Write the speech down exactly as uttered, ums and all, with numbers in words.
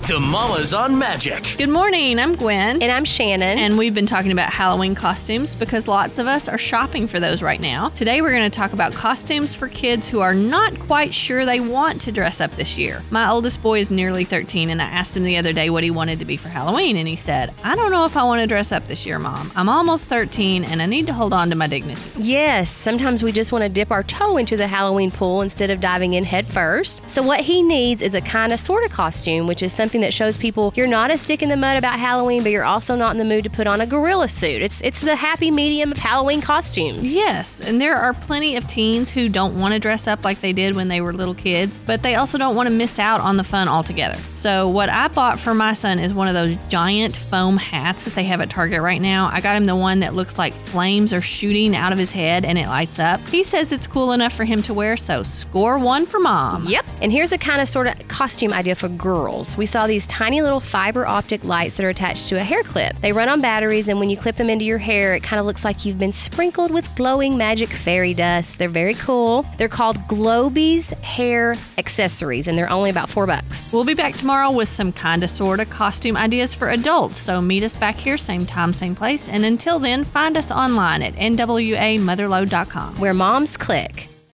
The Mamas on Magic. Good morning, I'm Gwen. And I'm Shannon. And we've been talking about Halloween costumes because lots of us are shopping for those right now. Today we're going to talk about costumes for kids who are not quite sure they want to dress up this year. My oldest boy is nearly thirteen, and I asked him the other day what he wanted to be for Halloween, and he said, I don't know if I want to dress up this year, Mom. I'm almost thirteen, and I need to hold on to my dignity. Yes, sometimes we just want to dip our toe into the Halloween pool instead of diving in head first. So what he needs is a kind of sort of costume, which is something that shows people you're not a stick in the mud about Halloween, but you're also not in the mood to put on a gorilla suit. It's it's the happy medium of Halloween costumes. Yes, and there are plenty of teens who don't want to dress up like they did when they were little kids, but they also don't want to miss out on the fun altogether. So what I bought for my son is one of those giant foam hats that they have at Target right now. I got him the one that looks like flames are shooting out of his head and it lights up. He says it's cool enough for him to wear, so score one for Mom. Yep, and here's a kind of sort of costume idea for girls. We saw these tiny little fiber optic lights that are attached to a hair clip. They run on batteries, and when you clip them into your hair, it kind of looks like you've been sprinkled with glowing magic fairy dust. They're very cool. They're called Globies hair accessories, and they're only about four bucks. We'll be back tomorrow with some kind of sort of costume ideas for adults, so meet us back here, same time, same place, and until then, find us online at N W A motherlode dot com. Where moms click.